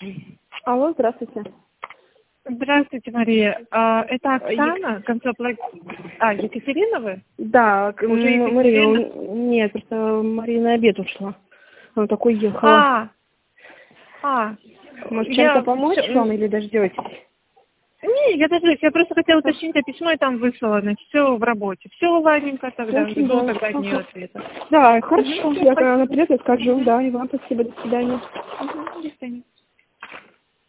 Алло, здравствуйте. Здравствуйте, Мария. Это Оксана, Екатерина вы? Да, Уже Мария, Екатерина? нет, просто Мария на обед ушла. Она так уехала. Может, чем-то помочь вам или дождетесь? Не, я дождусь. Я просто хотела уточнить, а письмо я там выслала, все в работе. Все ладненько тогда, жду тогда от нее ответа. Да, хорошо. Я когда она придет, я скажу, да, и вам спасибо, до свидания. До свидания.